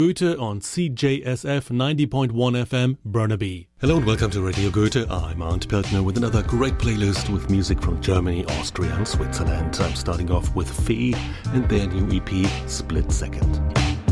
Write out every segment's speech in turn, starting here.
Goethe on CJSF 90.1 FM, Burnaby. Hello and welcome to Radio Goethe. I'm Arndt Peltner with another great playlist with music from Germany, Austria and Switzerland. I'm starting off with Fee and their new EP, Split Second.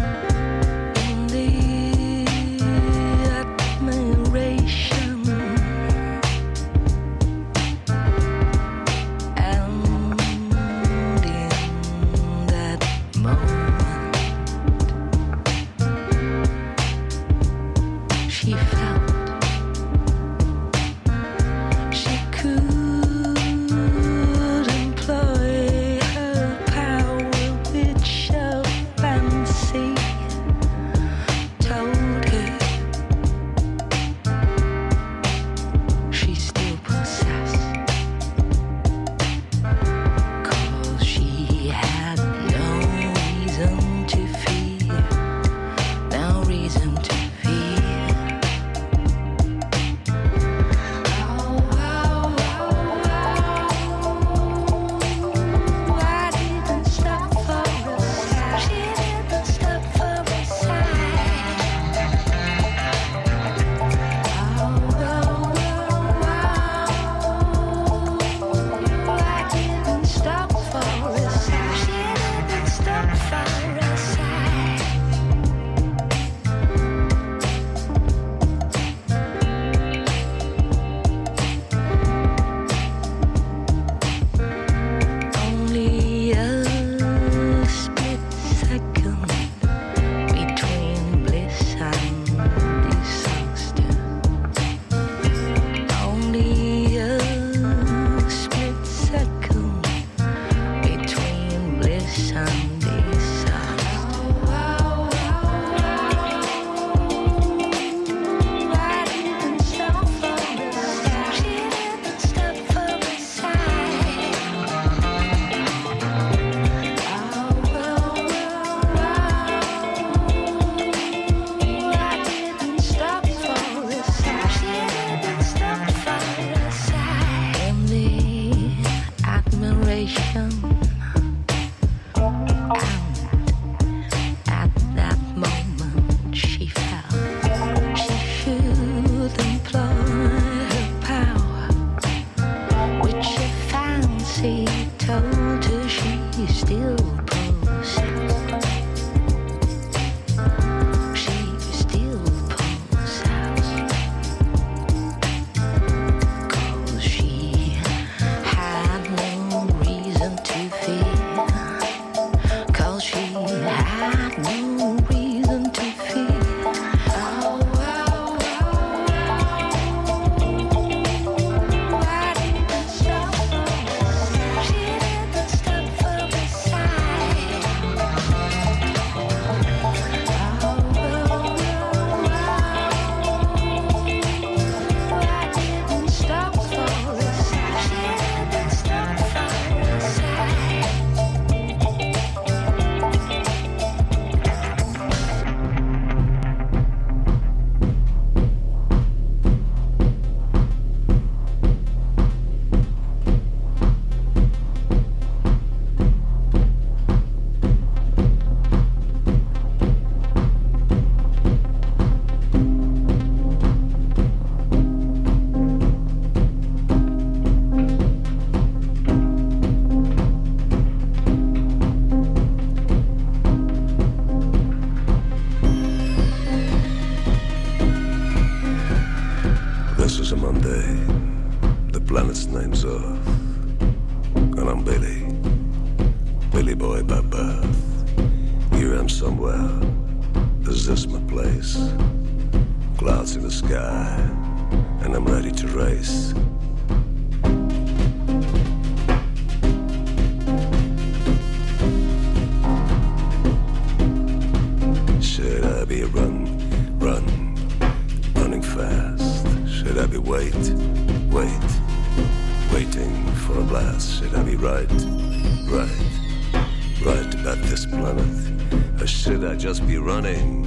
Just be running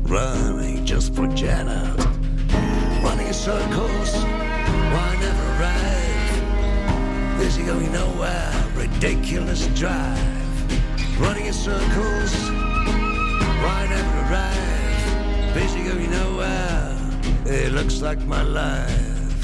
just for Janet. Running in circles, why never arrive? Busy going nowhere, ridiculous drive. Running in circles, why never arrive? Busy going nowhere, it looks like my life.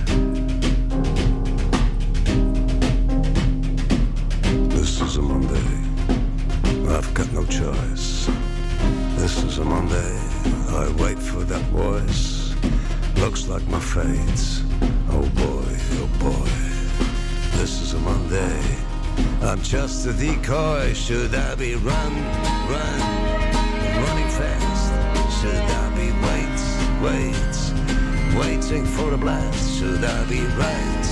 This is a Monday, I've got no choice. This is a Monday, I wait for that voice. Looks like my fate, oh boy. This is a Monday, I'm just a decoy. Should I be running fast? Should I be waiting for a blast? Should I be right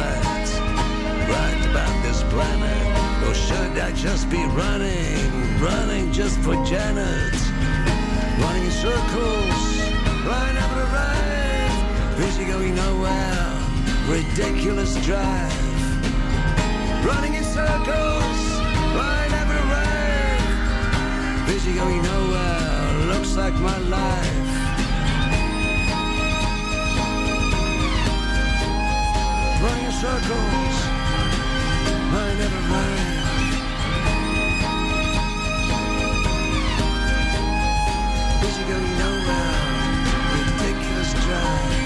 about this planet? Or should I just be running just for Janet? Running in circles, I never arrive. Busy going nowhere, ridiculous drive. Running in circles, I never arrive. Busy going nowhere, looks like my life. Running in circles, I never arrive. Busy going nowhere, ridiculous drive.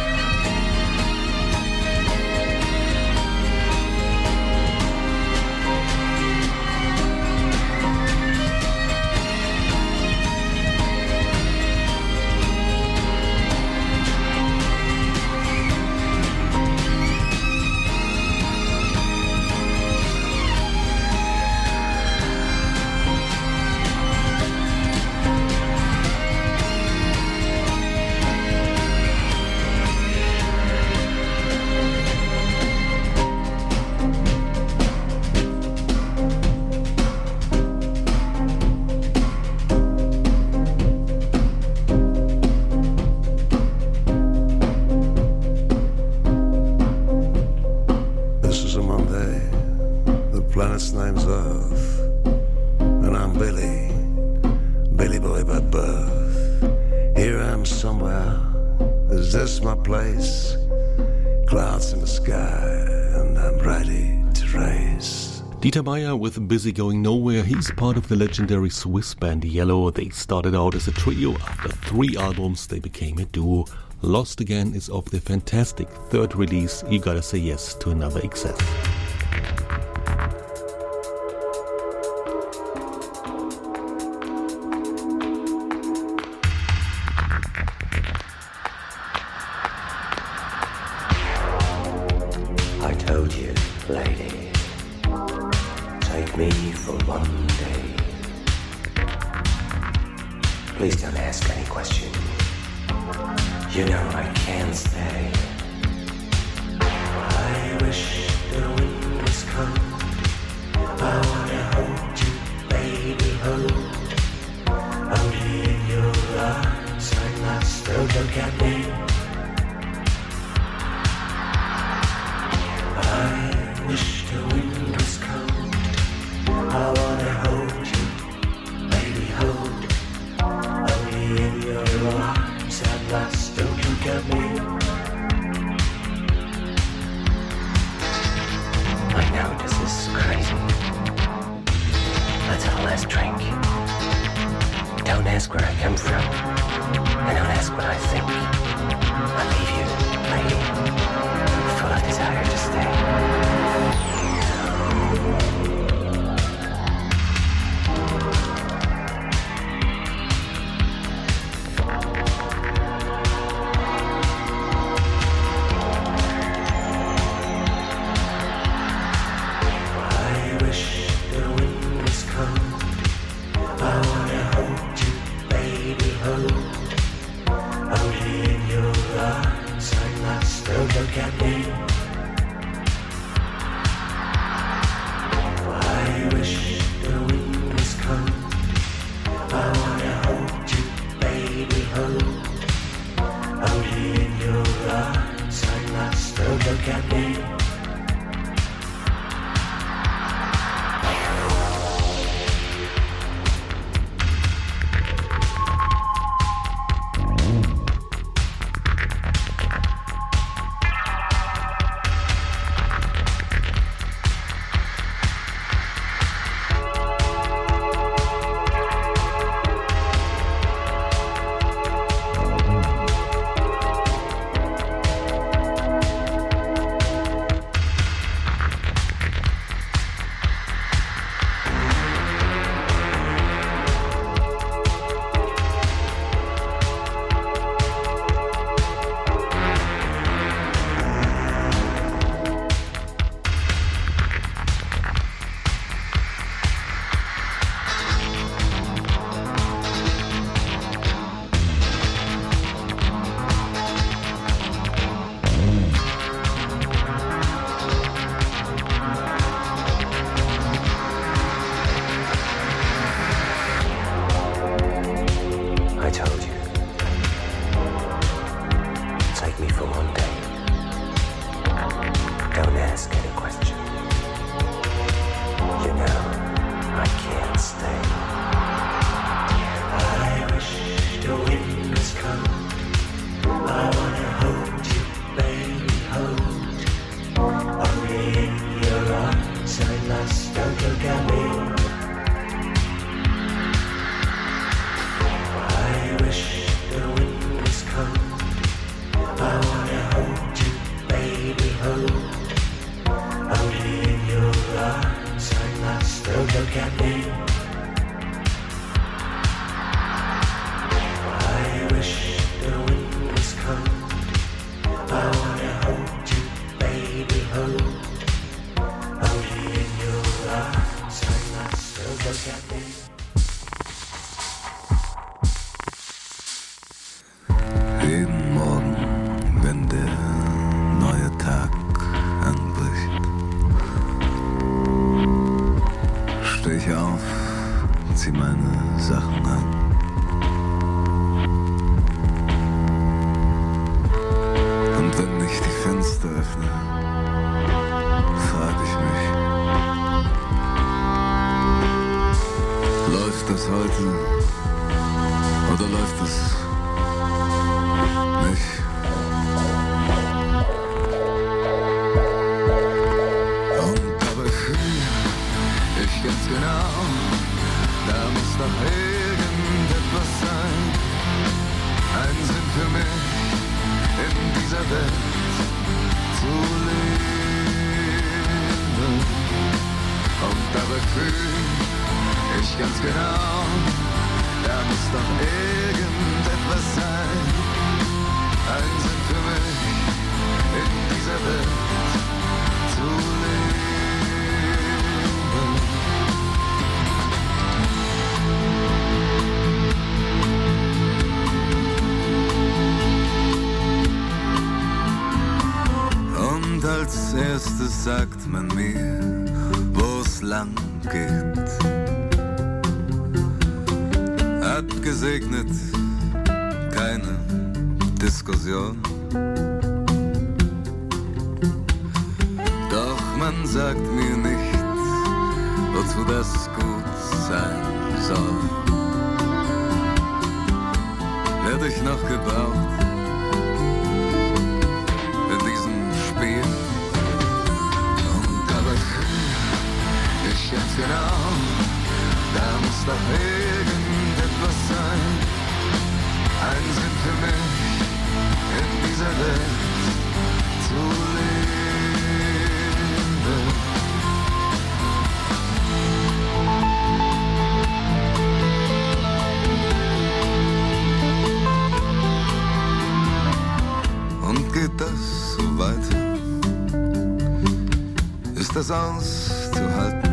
Planet's name's Earth, and I'm Billy boy by birth. Here I am somewhere, is this my place? Clouds in the sky, and I'm ready to race. Dieter Meier with Busy Going Nowhere. He's part of the legendary Swiss band Yellow. They started out as a trio. After 3 albums, they became a duo. Lost Again is off their fantastic 3rd release. You gotta say yes to another excess. Lady, take me for one day. Please don't ask any question. You know I can't stay. I wish the wind was cold. I wanna hold you, baby, hold. Only in your arms I'm lost, so look at me. I wish the wind was cold. I wanna hold you, baby, hold. Only in your arms at last, don't look at me. I know this is crazy. Let's have a last drink. Don't ask where I come from, and don't ask what I think. I leave you, lady, full of desire to stay. Look at I told you. Take me for one day. Don't ask any question. You know, I can't stay. I wish the wind was cold. I wanna hold you, baby, hold. Only in your arms I must. Don't look at me. I wish the wind was cold. I wanna hold you, baby, hold. Only in your arms I must. Don't look at me. I wish the wind was cold. I wanna hold you, baby, hold. Only in your arms I must. Don't look at me. Jeden Morgen, wenn der neue Tag anbricht, steh ich auf, zieh meine Sachen an. Und wenn ich die Fenster öffne, frag ich mich, läuft das heute oder läuft es nicht? Und dabei fühl ich ganz genau, da muss doch irgendetwas sein. Ein Sinn für mich in dieser Welt zu leben. Und dabei fühl ich ganz genau, da muss doch irgendetwas sein. Ein Sinn für mich in dieser Welt zu leben. Und als erstes sagt man mir, wo's lang geht. Abgesegnet, keine Diskussion. Doch man sagt mir nicht, wozu das gut sein soll. Werd ich noch gebraucht in diesem Spiel? Und dabei fühl ich ganz genau, da muss doch irgendetwas sein. Ein Sinn für mich in dieser Welt zu leben. Und geht das so weiter? Ist das auszuhalten?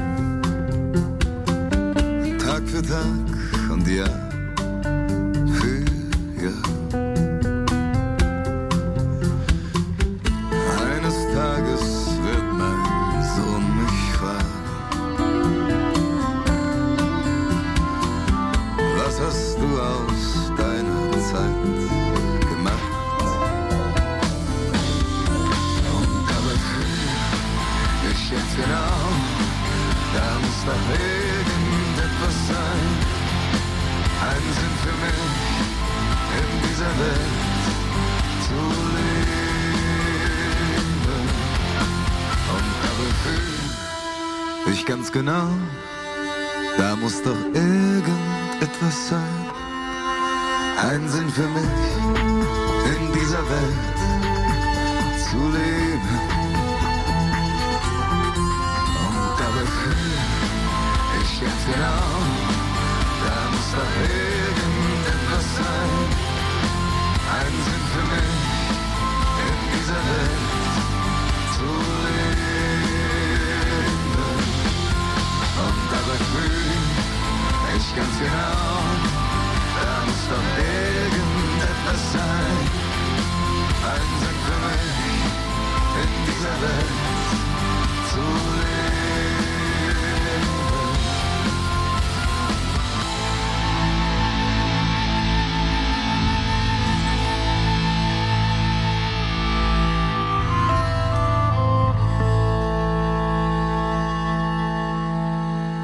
Tag für Tag und Jahr für Jahr. Eines Tages wird mein Sohn mich fragen: Was hast du aus deiner Zeit gemacht? Und dabei fühl ich jetzt genau, da muss doch irgendetwas sein. Ein Sinn für mich in dieser Welt zu leben. Und dabei fühl ich ganz genau, da muss doch irgendetwas sein. Ein Sinn für mich in dieser Welt zu leben. Und dabei fühl ich ganz genau, da muss doch irgendetwas sein. Ein Sinn für mich in dieser Welt zu leben. Und dabei fühl ich ganz genau, da muss doch irgendetwas sein. Ein Sinn für mich in dieser Welt zu leben.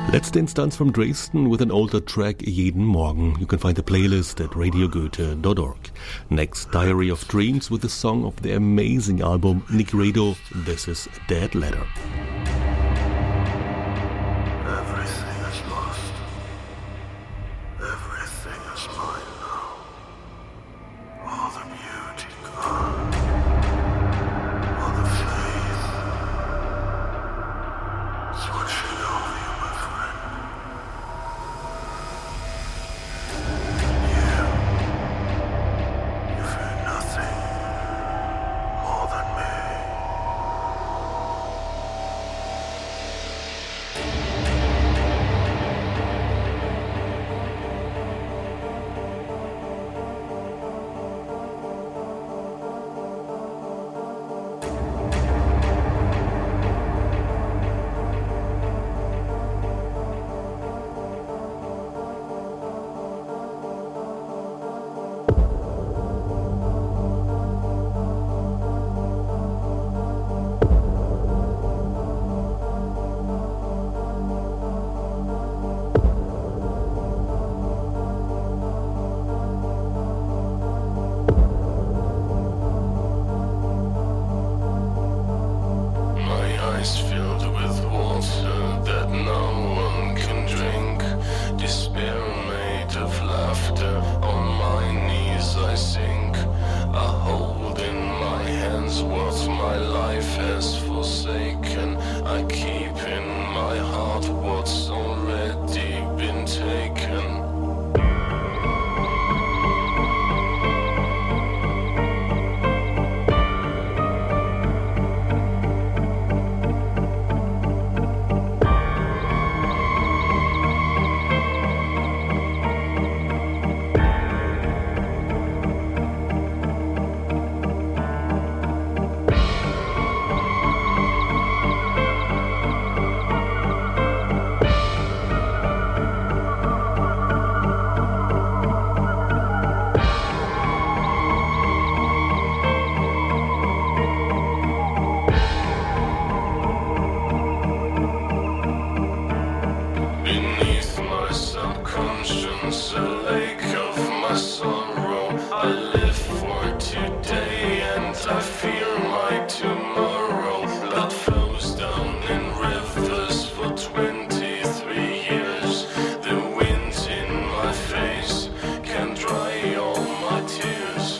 Letzte Instanz from Dresden with an older track, Jeden Morgen. You can find the playlist at radiogoethe.org. Next, Diary of Dreams with a song of the amazing album Nigredo. This is Dead Letter. Everything is lost. Everything is mine now. All the beauty gone. All the faith switching over you, my friend. You fear nothing more than me. Filled with water that no one can drink. Despair made of laughter. On my knees I sink. I hold in my hands what my life has forsaken. I keep in my heart what's already been taken. Beneath my subconscious, a lake of my sorrow. I live for today and I fear my tomorrow. Blood flows down in rivers for 23 years. The wind in my face can dry all my tears.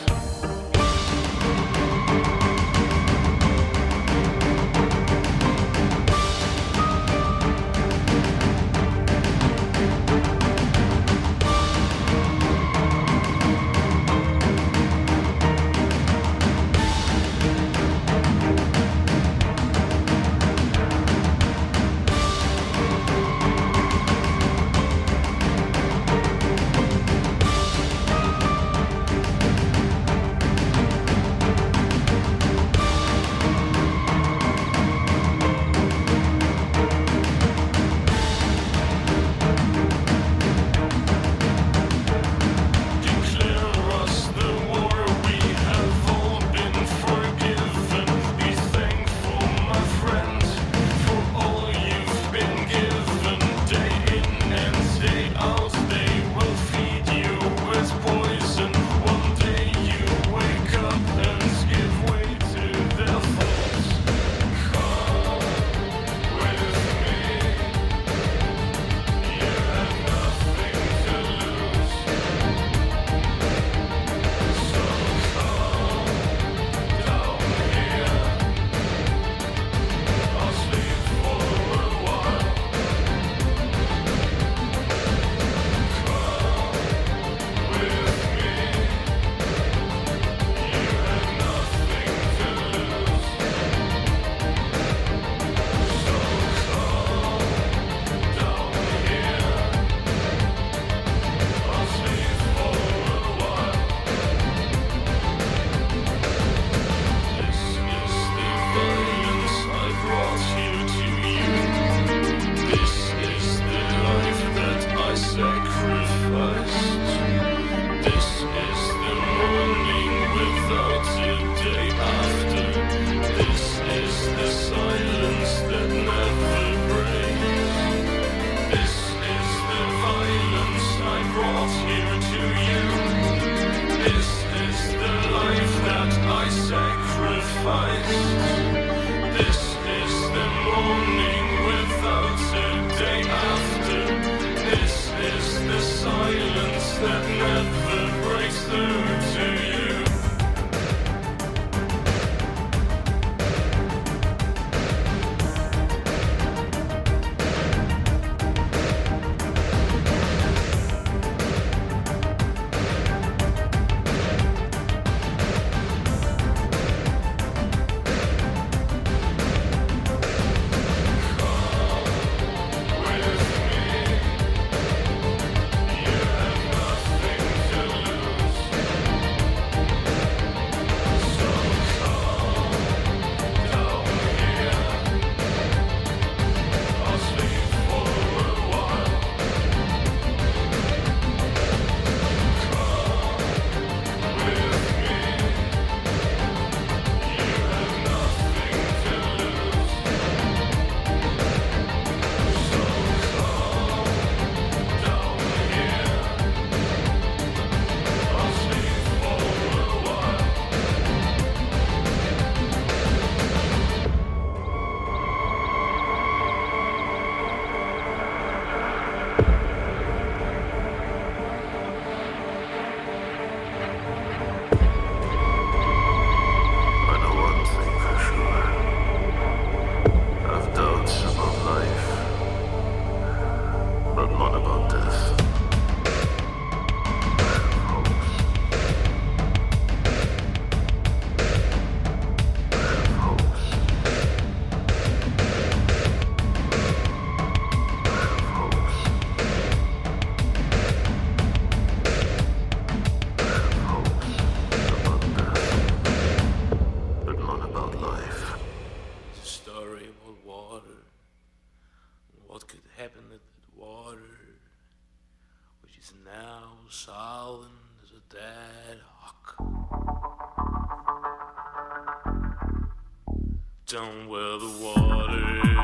Down where the water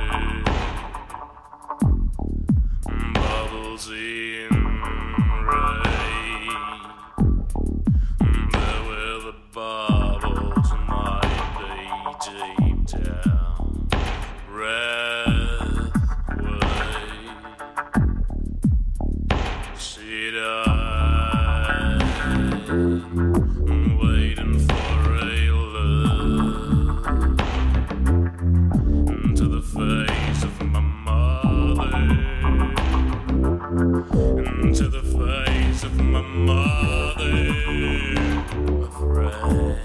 bubbles in rain, there where the bubbles might be deep down, breath away, see waiting for a face of my mother, into the face of my mother, my friend.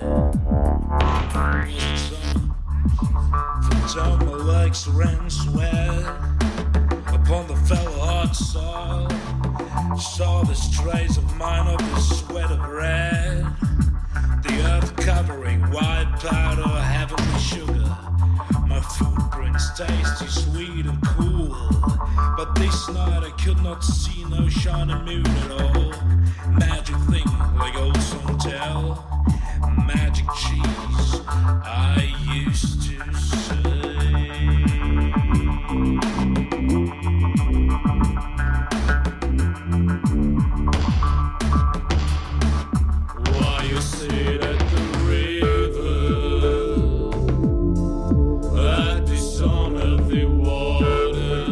From down my legs ran sweat upon the fellow hot soil. Saw the trace of mine of the sweat of red, the earth covering white powder, heavenly sugar. My footprints tasty, sweet and cool, but this night I could not see no shining moon at all. Magic thing like old song tell, magic cheese I used to say. Why you sit at the river at the sun of the water?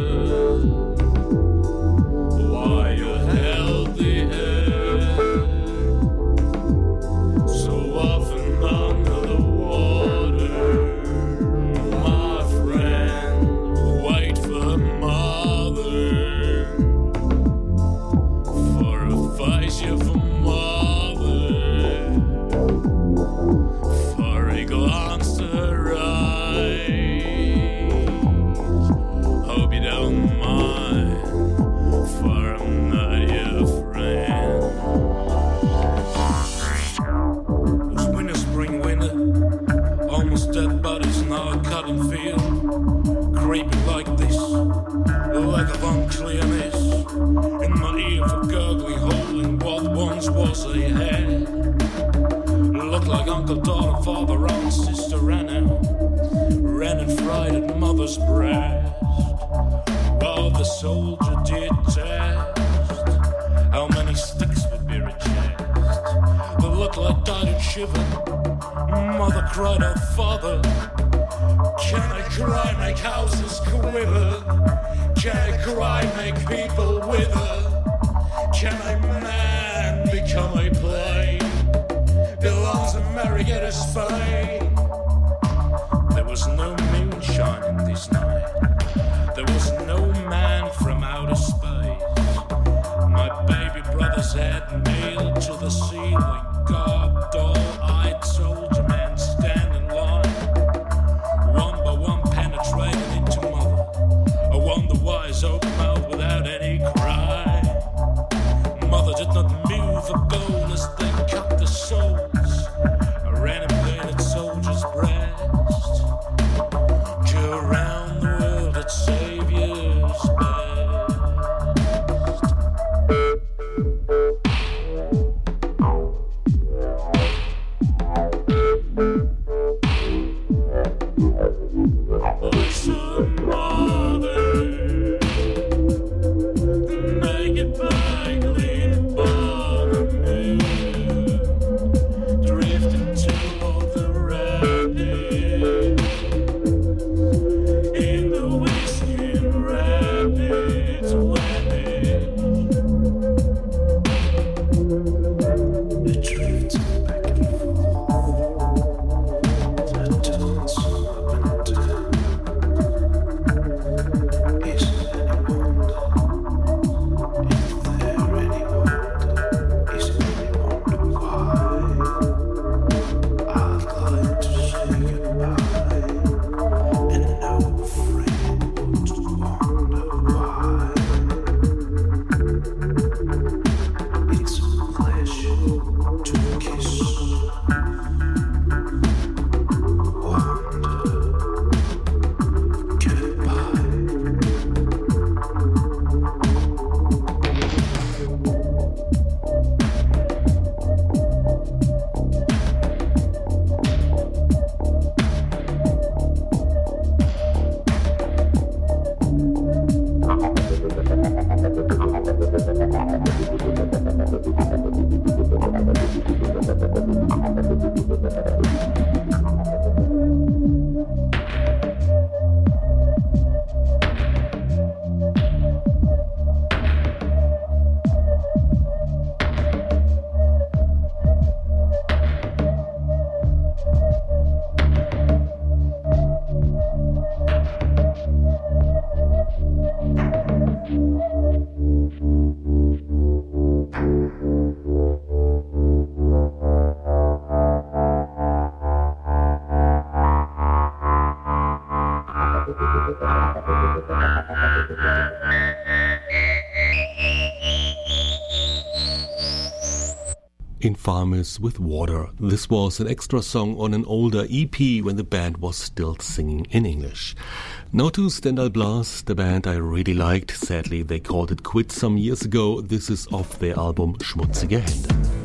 Why you held the air so often under the water? My friend, wait for mother, for a face you for mother, for a glance to her eyes. Hope you don't mind, for I'm not your friend. It's winter, spring, winter, almost dead bodies now a cotton field, creeping like this, like of unclearness in my ear for gurgling, holding what once was a head. Looked like uncle, daughter, father, aunt, sister ran out, ran and fried at mother's breast, while the soldier did test how many sticks would be rejected. The butler died and shivered. Mother cried out, Father, can I cry, make houses quiver? Can I cry, make people wither? Can I man become a plane? Belongs to Marietta Spain. There was no moonshine in this night. There was no man from outer space. My baby brother's head nailed to the ceiling. God, dull-eyed soldier man stand in line. One by one penetrated into mother. I wonder why his open mouth without any cry. Mother did not move a bone as they cut the souls. A renovated soldier's breast. Go around the world at Savior's best. Listen, mother, make it back, lead it bottom me. Drift into the rapids, in the whiskey rapids, it drifts back and forth, that turns up and down. Is it any wonder? Is there any wonder? Is it any wonder why? I'd like to say goodbye, and no friend would wonder why. It's a pleasure to kiss. Wonder goodbye. Infamous with Water. This was an extra song on an older EP when the band was still singing in English. Now to Stendhal Blass, the band I really liked. Sadly, they called it quits some years ago. This is off their album Schmutzige Hände.